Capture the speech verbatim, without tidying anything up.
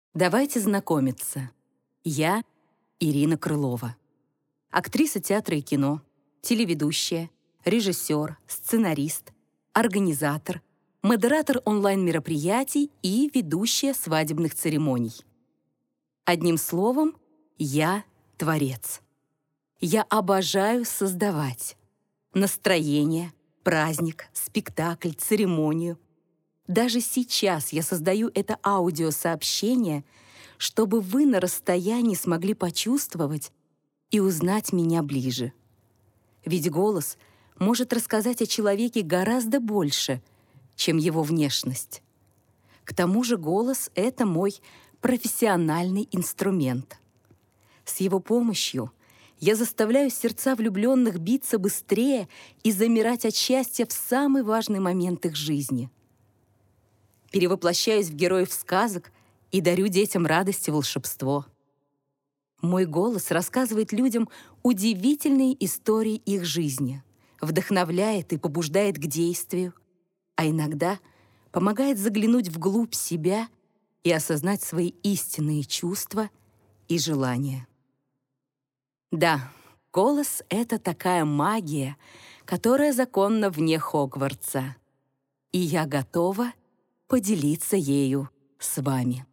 Давайте знакомиться. Я Ирина Крылова. Актриса театра и кино, телеведущая, режиссер, сценарист, организатор, модератор онлайн-мероприятий и ведущая свадебных церемоний. Одним словом, я творец. Я обожаю создавать настроение, праздник, спектакль, церемонию. Даже сейчас я создаю это аудиосообщение, чтобы вы на расстоянии смогли почувствовать и узнать меня ближе. Ведь голос может рассказать о человеке гораздо больше, чем его внешность. К тому же голос — это мой профессиональный инструмент. С его помощью я заставляю сердца влюбленных биться быстрее и замирать от счастья в самый важный момент их жизни. Перевоплощаюсь в героев сказок и дарю детям радость и волшебство. Мой голос рассказывает людям удивительные истории их жизни, вдохновляет и побуждает к действию, а иногда помогает заглянуть вглубь себя и осознать свои истинные чувства и желания. Да, голос — это такая магия, которая законна вне Хогвартса. И я готова поделиться ею с вами.